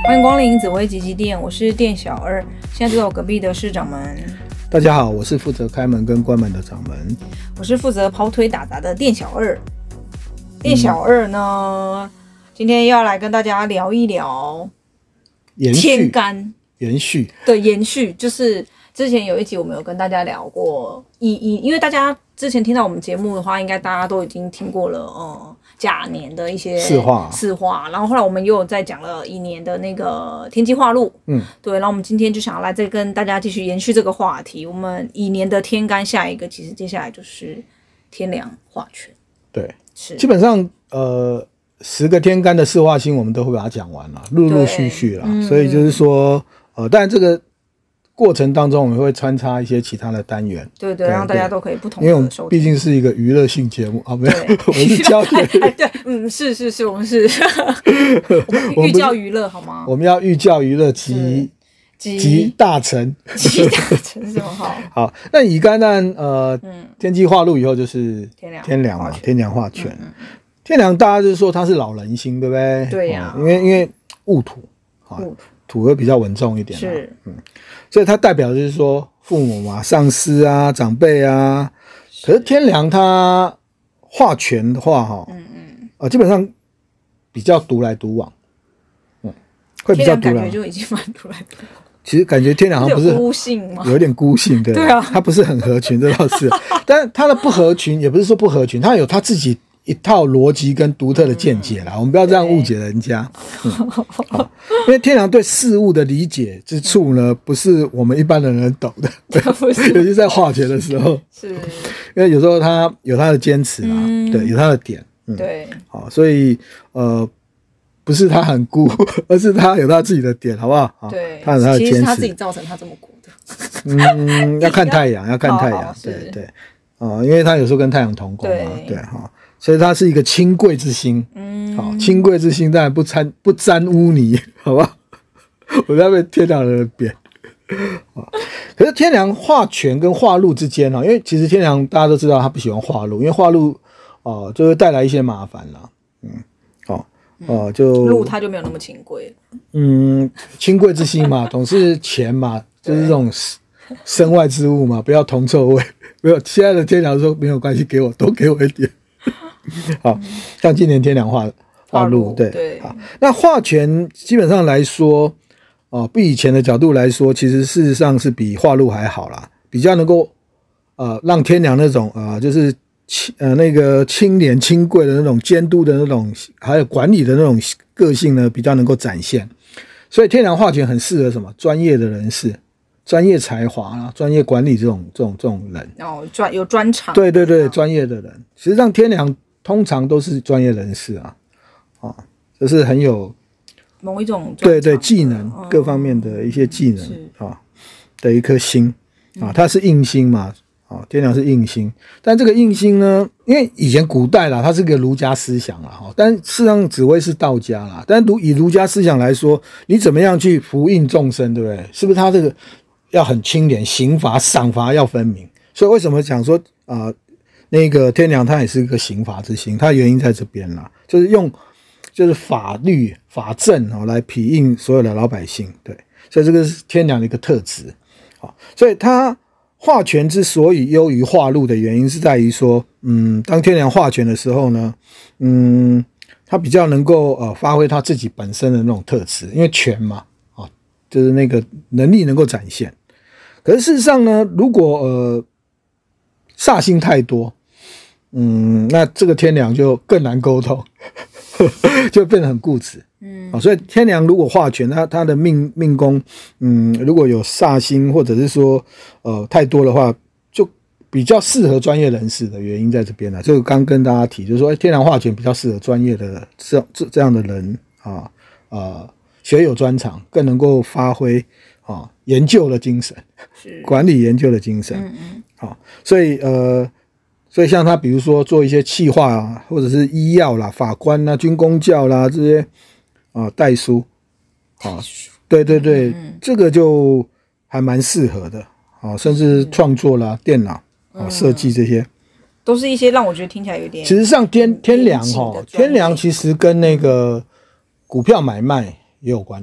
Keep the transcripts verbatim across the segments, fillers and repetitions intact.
欢迎光临紫薇吉吉店，我是店小二，现在坐在我隔壁的是掌门。 大家好，我是负责开门跟关门的掌门。 我是负责跑腿打杂的店小二。店小二呢、嗯、今天要来跟大家聊一聊天干延续的延续，就是之前有一集我们有跟大家聊过，以以因为大家之前听到我们节目的话，应该大家都已经听过了，呃，甲年的一些四化四化，然后后来我们又有在讲了乙年的那个天机化禄，嗯，对，然后我们今天就想要来再跟大家继续延续这个话题。我们乙年的天干下一个，其实接下来就是天梁化权， 对，是基本上呃十个天干的四化星我们都会把它讲完了，陆陆续续啦、嗯，所以就是说呃，当然这个过程当中我们会穿插一些其他的单元， 对 对, 对，让大家都可以不同的收听， 因为我们毕竟是一个娱乐性节目啊，没有，我们是教育， 哎，对，嗯，是是是，我们是我们寓教于乐，好吗？ 我们要寓教于乐，集集大成， 集大成是什么好？ 好，那乙干呢？呃，嗯、天机化禄以后就是天梁， 天梁嘛，天梁化权。嗯嗯天梁大家就是说它是老人星，对不对？ 对呀、啊哦，因为因为戊土，啊，土会比较稳重一点、啊， 是， 嗯，所以它代表就是说父母嘛、上司啊、长辈啊。可是天梁它化权的话，哈，嗯嗯，啊，基本上比较独来独往，嗯，会比较独来， 感觉就已经蛮独来独往。 其实感觉天梁好像不是有孤性吗？ 有点孤性，对， 对啊， 它不是很合群，这倒是。但是它的不合群也不是说不合群，它有它自己一套逻辑跟独特的见解啦、嗯，我们不要这样误解人家。嗯、好，因为天梁对事物的理解之处呢，不是我们一般的人懂的，尤其在化权的时候， 是， 因为有时候他有他的坚持啊、嗯，对，有他的点， 嗯、对， 好，所以呃，不是他很孤，而是他有他自己的点，好不好？ 对， 他有他的坚持， 其实是他自己造成他这么孤的。 嗯，要看太阳，要看太阳， 好好对对，哦、呃，因为他有时候跟太阳同宫嘛，对哈。對所以它是一个清贵之星，嗯，好，清贵之星当然不沾不沾污泥，好吧？我在被天梁人贬，可是天梁化权跟化禄之间呢，因为其实天梁大家都知道他不喜欢化禄，因为化禄哦、呃、就会带来一些麻烦啦，嗯，哦哦、呃、就禄他就没有那么清贵， 嗯，清贵之星嘛，总是钱嘛，就是这种身外之物嘛，不要铜臭味，没有现在的天梁说没有关系，给我多给我一点。好，像今年天梁化化禄，对对， 好，那化权基本上来说，哦，比以前的角度来说，其实事实上是比化禄还好啦，比较能够呃让天梁那种啊、呃，就是呃那个清廉清贵的那种监督的那种，还有管理的那种个性呢，比较能够展现。所以天梁化权很适合什么专业的人士。专业才华啊，专业管理这种这种这种人哦，专有专长， 对对对，专业的人，实际上天梁通常都是专业人士啊，啊，就是很有某一种对对技能、嗯、各方面的一些技能啊的一颗星啊，它是印星嘛，啊，天梁是印星，但这个印星呢，因为以前古代啦，它是个儒家思想啦，哈，但事实上紫微是道家啦，但以儒家思想来说，你怎么样去服膺众生，对不对？是不是它这个？要很清廉，刑罚赏罚要分明，所以为什么讲说啊、呃，那个天梁它也是一个刑罚之星，它原因在这边啦，就是用就是法律法政哦来匹应所有的老百姓，对，所以这个是天梁的一个特质，好，所以它化权之所以优于化禄的原因是在于说，嗯，当天梁化权的时候呢，嗯，它比较能够呃发挥它自己本身的那种特质，因为权嘛，啊，就是那个能力能够展现。可是事实上呢，如果呃煞星太多，嗯，那这个天梁就更难沟通，就变得很固执，嗯、哦，所以天梁如果化权，他他的命命宫，嗯，如果有煞星或者是说呃太多的话，就比较适合专业人士的原因在这边了。就刚跟大家提，就是说，哎，天梁化权比较适合专业的这这这样的人啊，呃，学有专长，更能够发挥。啊，研究的精神，管理研究的精神，嗯嗯，好，所以呃，所以像他比如说做一些企划啊，或者是医药啦、法官啦、军公教啦这些啊，代书，啊，对对对，嗯嗯这个就还蛮适合的，啊，甚至创作啦、电脑啊、设计这些， 都是一些让我觉得听起来有点。 其实上天天梁哈，天梁其实跟那个股票买卖也有关联。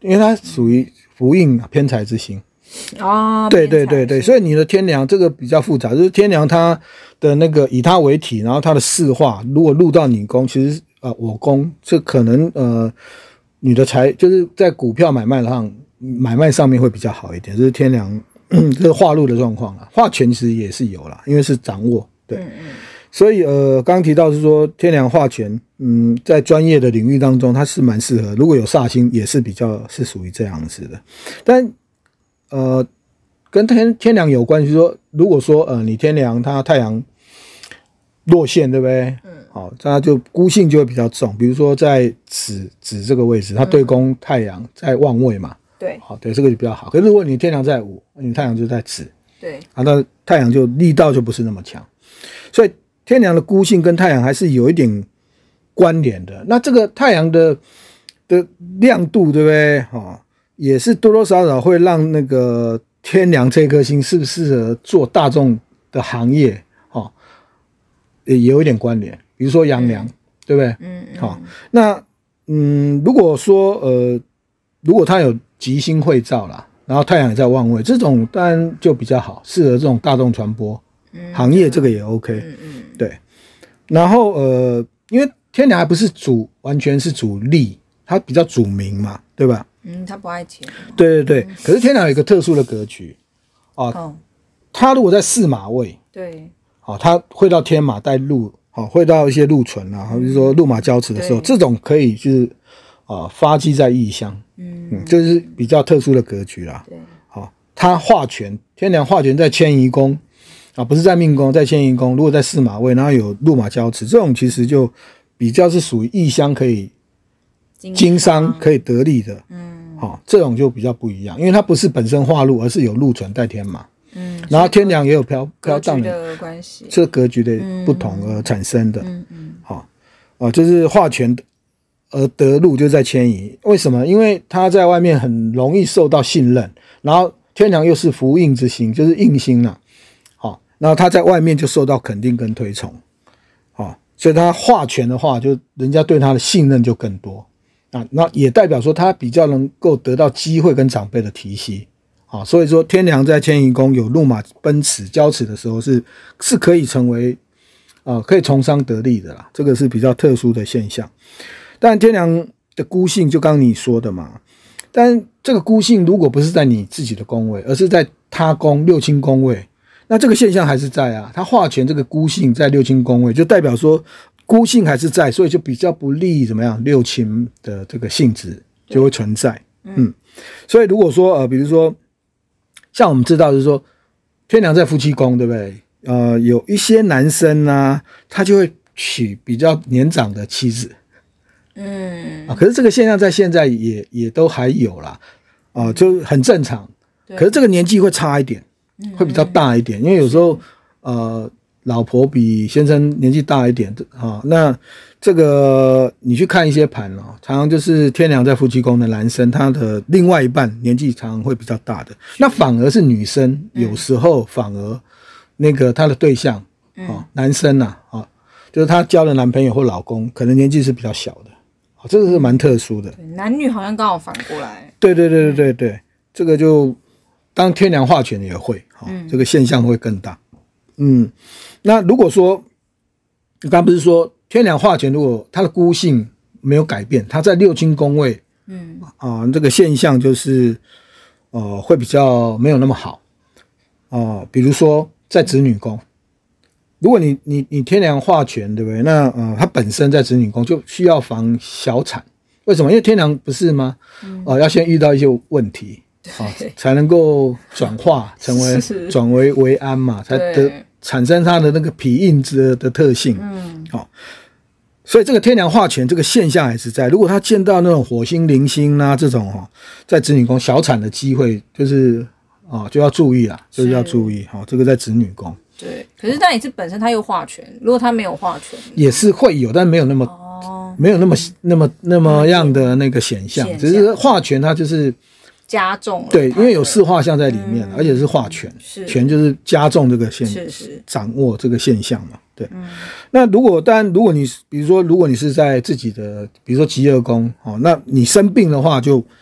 因为它属于福印偏财之星。 哦， 对对对对，所以你的天梁这个比较复杂，就是天梁它的那个以它为体，然后它的四化如果入到你宫，其实呃我宫这可能呃你的财就是在股票买卖上买卖上面会比较好一点，这是天梁这个化禄的状况啦，化权其实也是有啦，因为是掌握对。嗯嗯，所以呃刚刚提到是说天梁化权，嗯，在专业的领域当中它是蛮适合，如果有煞星也是比较是属于这样子的，但。呃，跟天天梁有关，就是说，如果说呃，你天梁它太阳落陷，对不对？嗯，好，它就孤性就会比较重。比如说在子子这个位置，它对宫太阳在旺位嘛， 对， 好，对，这个就比较好。可是如果你天梁在午，你太阳就在子， 对， 啊，那太阳就力道就不是那么强，所以天梁的孤性跟太阳还是有一点关联的。那这个太阳的的亮度，对不对？哈。也是多多少少会让那个天梁这颗星适不适合做大众的行业，哦，也有一点关联。比如说阳梁，嗯、对不对？嗯，好、哦，那嗯，如果说呃，如果它有吉星会照啦，然后太阳也在旺位，这种当然就比较好，适合这种大众传播、嗯、行业，这个也 OK。嗯嗯，对。然后呃，因为天梁还不是主，完全是主力，它比较主名嘛，对吧？ 嗯，他不爱钱。 对对对，嗯、可是天梁有一个特殊的格局啊，哦、他如果在四马位， 对， 好、哦，他会到天马带禄，好、哦，会到一些禄存啊，比如说禄马交持的时候，这种可以就是啊、呃、发迹在异乡，嗯嗯，这是比较特殊的格局啦。对，好、哦，他化权，天梁化权在迁移宫啊，不是在命宫，在迁移宫，如果在四马位，然后有禄马交持，这种其实就比较是属于异乡可以。经商可以得利的，嗯，好、哦，这种就比较不一样，因为它不是本身化禄，而是有禄存带天马，嗯，然后天梁也有飘飘荡的关系， 这格局的不同而产生的，嗯嗯，好、哦，啊，就是化权而得禄就在迁移，为什么？因为他在外面很容易受到信任，然后天梁又是福印之星，就是印星啦，好、哦，然后他在外面就受到肯定跟推崇，好、哦，所以他化权的话，就人家对他的信任就更多。啊，那也代表说他比较能够得到机会跟长辈的提携，啊，所以说天梁在迁移宫有禄马奔驰交持的时候是是可以成为，呃，可以从商得利的啦，这个是比较特殊的现象。但天梁的孤性就刚你说的嘛，但这个孤性如果不是在你自己的宫位，而是在他宫六亲宫位，那这个现象还是在啊，他化权这个孤性在六亲宫位，就代表说。孤性还是在，所以就比较不利怎么样六亲的这个性质就会存在，嗯，嗯，所以如果说呃，比如说像我们知道就是说天梁在夫妻宫，对不对？呃，有一些男生啊，他就会娶比较年长的妻子，嗯啊，可是这个现象在现在也也都还有啦，啊、呃，就很正常。可是这个年纪会差一点，会比较大一点，因为有时候呃。老婆比先生年纪大一点啊，那这个你去看一些盘哦，常常就是天梁在夫妻宫的男生，他的另外一半年纪常常会比较大的，那反而是女生有时候反而那个他的对象、嗯哦、男生啊、哦、就是他交的男朋友或老公可能年纪是比较小的，哦、这个是蛮特殊的。 对，男女好像刚好反过来。 对对对对对对，这个就当天梁化权也会、哦嗯、这个现象会更大。嗯，那如果说你刚刚不是说天梁化权，如果它的孤性没有改变，它在六亲宫位，嗯啊、呃，这个现象就是呃会比较没有那么好啊、呃。比如说在子女宫，如果你你你天梁化权，对不对？那呃它本身在子女宫就需要防小产，为什么？因为天梁不是吗？嗯、呃，要先遇到一些问题。啊，才能够转化成为转为为安嘛，才得产生它的那个脾印之的特性。嗯，好、哦，所以这个天梁化权这个现象还是在。如果他见到那种火星、铃星啊这种哦，在子女宫小产的机会，就是啊、哦、就要注意啦，就是要注意。好、哦，这个在子女宫。 对，可是但也是本身他有化权，如果他没有化权， 也是会有，但没有那么、哦、没有那么那么那么样的那个显象，只是化权它就是。 加重了对，因为有四化象在里面、嗯、而且是化权，权就是加重这个现是是掌握这个现象嘛。对，嗯、那如果当然，如果你比如说，如果你是在自己的，比如说疾厄宫哦，那你生病的话就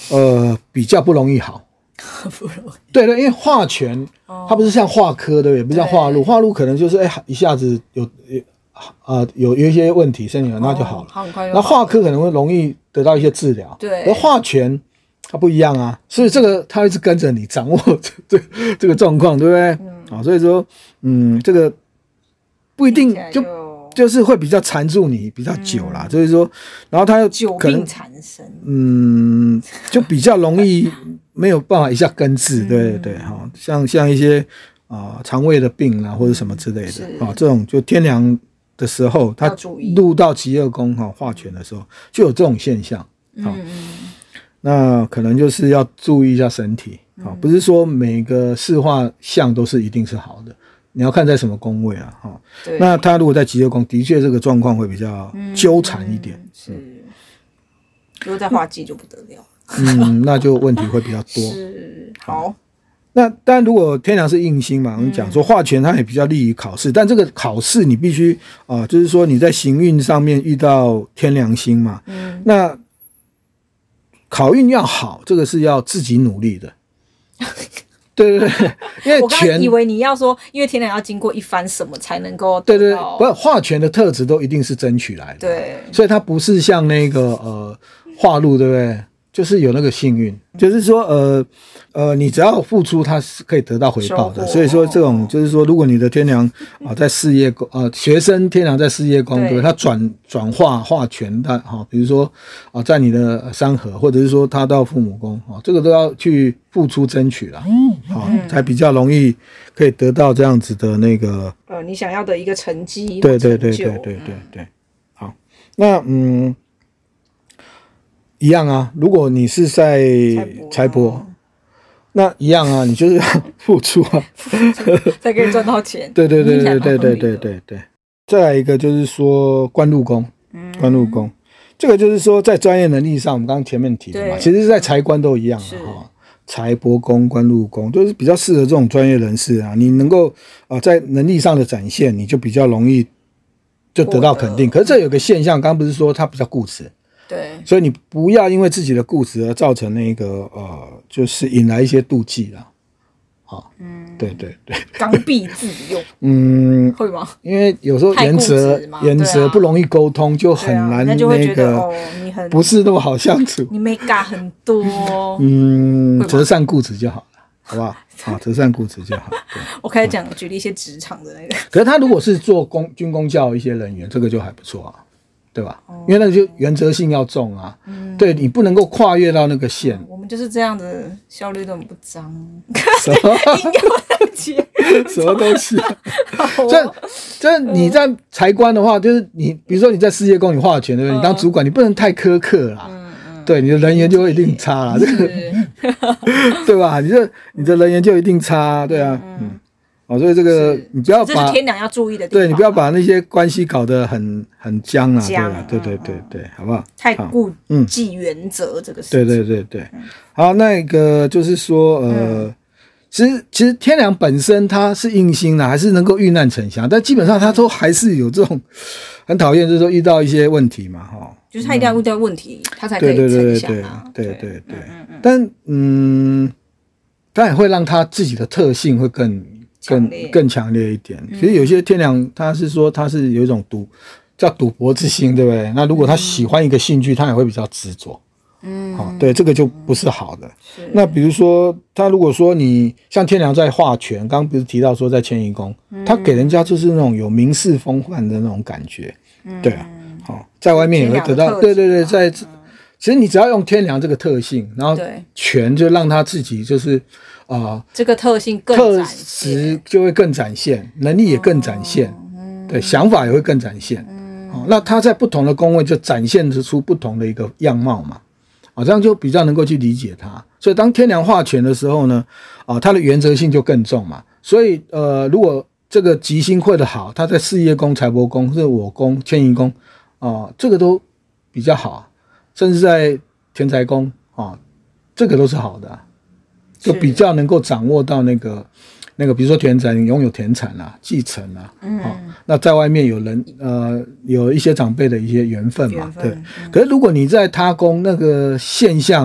呃比较不容易好。 不容易。 对对，因为化权、哦、它不是像化科的，也不像化禄，化禄可能就是哎、欸、一下子有呃有有一些问题，身体那就好了。 哦、好， 那化科可能会容易得到一些治疗， 对。 而化权它不一样啊，所以这个它一直跟着你掌握这这个状况，对不对？嗯。啊、哦，所以说，嗯，这个不一定就。就是会比较缠住你比较久啦，嗯、就是说，然后它又久病缠身， 嗯，就比较容易没有办法一下根治，嗯、对对对，哈，像像一些啊、呃、肠胃的病啊或者什么之类的啊、哦，这种就天梁的时候，它入到疾厄宫哈化权的时候就有这种现象，好、哦嗯，那可能就是要注意一下身体，好、哦，不是说每个四化相都是一定是好的。你要看在什么宫位啊？哈，那他如果在疾厄宫，的确这个状况会比较纠缠一点。嗯、 是，如果在化忌就不得了。 嗯，那就问题会比较多。 是，好。 那当然，如果天梁是印星嘛，我们讲说化权，它也比较利于考试，但这个考试你必须啊、呃，就是说你在行运上面遇到天梁星嘛，嗯，那考运要好，这个是要自己努力的。对对对，因为我刚刚以为你要说，因为天梁要经过一番什么才能够对对，不是化权的特质都一定是争取来的， 对， 所以它不是像那个呃化禄，对不对？就是有那个幸运，就是说呃呃，你只要付出，它是可以得到回报的。所以说这种就是说，如果你的天梁啊、呃、在事业宫呃学生天梁在事业宫，对，它转转化化权的哈、哦，比如说啊、呃、在你的三合，或者是说他到父母宫啊、哦，这个都要去付出争取啦，好、哦嗯，才比较容易可以得到这样子的那个呃你想要的一个成绩。 对对对对对对对对，好，那嗯。一样啊，如果你是在财帛，那一样啊，你就是要付出啊， 才可以赚到钱。 对对对对对对对对对。再来一个就是说官禄宫，官禄宫，这个就是说在专业能力上，我们刚刚前面提的嘛，其实在财官都一样的哈，财帛宫、官禄宫都是比较适合这种专业人士啊，你能够啊、呃、在能力上的展现，你就比较容易就得到肯定。可是这有个现象，刚刚不是说他比较固执。 对， 所以你不要因为自己的固执而造成那个呃，就是引来一些妒忌啦。好，嗯，对对对， 刚愎自用， 嗯， 会吗？ 因为有时候原则原则不容易沟通，就很难那个， 哦，你很不是那么好相处， 你没嘎很多， 嗯，择善固执就好了，好不好？好，择善固执就好。 我开始讲举例一些职场的那个， 可是他如果是做公军公教一些人员，这个就还不错啊。对吧？因为那个就原则性要重啊，嗯、对你不能够跨越到那个线。 我们就是这样子，效率都很不彰。 什么？什么东西、啊？这这你在财官的话，就是你比如说你在事业宫你化权，对不对？你当主管，你不能太苛刻啦。嗯嗯、对，你的人缘就会一定差啦。这个对吧？你这你的人缘就一定差，对啊，嗯。嗯哦，所以这个你不要把这是天梁要注意的地方， 对你不要把那些关系搞得很很僵啊，僵啊对对对对对，好不好？ 太顾忌原则这个事情， 对对对对。好，那个就是说，呃，嗯、其实其实天梁本身它是印星啦，还是能够遇难成祥，但基本上它都还是有这种很讨厌，就是说遇到一些问题嘛，哈， 就是他一定要遇到问题，他、嗯、才可以成祥啊， 对对对对对。但嗯，它也会让他自己的特性会更。更更强烈一点。其实有些天梁，他是说他是有一种赌，叫赌博之心，对不对？那如果他喜欢一个兴趣，他也会比较执着。嗯，好、哦，对，这个就不是好的。那比如说，他如果说你像天梁在化权，刚刚不是提到说在迁移宫，他给人家就是那种有名士风范的那种感觉。嗯，对啊，好、哦，在外面也会得到，对对对，在。其实你只要用天梁这个特性，然后权就让他自己就是啊、呃， 这个特性更特质就会更展现，能力也更展现，哦嗯、对，想法也会更展现。嗯哦、那他在不同的宫位就展现出不同的一个样貌嘛，啊、哦，这样就比较能够去理解他。所以当天梁化权的时候呢，啊、哦，他的原则性就更重嘛。所以呃，如果这个吉星会的好，他在事业宫、财帛宫、是我宫、迁移宫啊、哦，这个都比较好。甚至在田财宫啊，这个都是好的、啊，就比较能够掌握到那个那个，比如说田财，你拥有田产啊、继承啊，嗯、啊，那在外面有人呃有一些长辈的一些缘分嘛，分对。嗯、可是如果你在他宫那个现象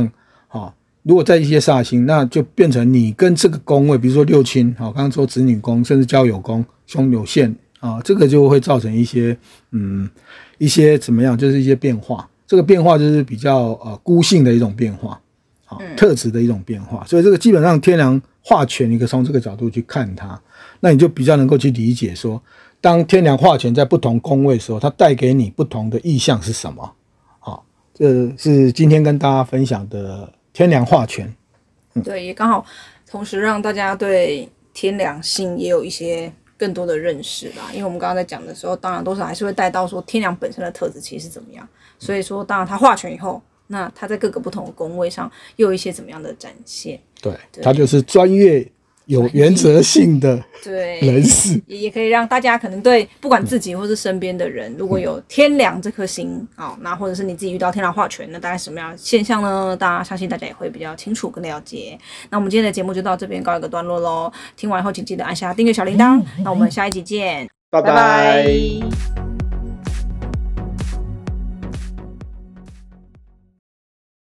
好，如果在一些煞星，那就变成你跟这个宫位，比如说六亲，好，刚刚说子女宫，甚至交友宫，凶有限啊，这个就会造成一些嗯一些怎么样，就是一些变化。这个变化就是比较呃孤性的一种变化，好、嗯、特质的一种变化。所以这个基本上天梁化权，你可以从这个角度去看它，那你就比较能够去理解说，当天梁化权在不同宫位的时候，它带给你不同的意象是什么。好，这是今天跟大家分享的天梁化权。 嗯、对，也刚好同时让大家对天梁星也有一些更多的认识啦。因为我们刚刚在讲的时候，当然多少还是会带到说天梁本身的特质其实是怎么样。所以说，当然它化权以后，那它在各个不同的宫位上又有一些怎么样的展现？ 对，它就是专业有原则性的人士， 也也可以让大家可能对不管自己或是身边的人，如果有天梁这颗星啊、哦，那或者是你自己遇到天梁化权，那大概什么样的现象呢？大家相信大家也会比较清楚跟了解。那我们今天的节目就到这边告一个段落喽。听完以后，请记得按下订阅小铃铛。那我们下一集见， 拜拜。拜拜。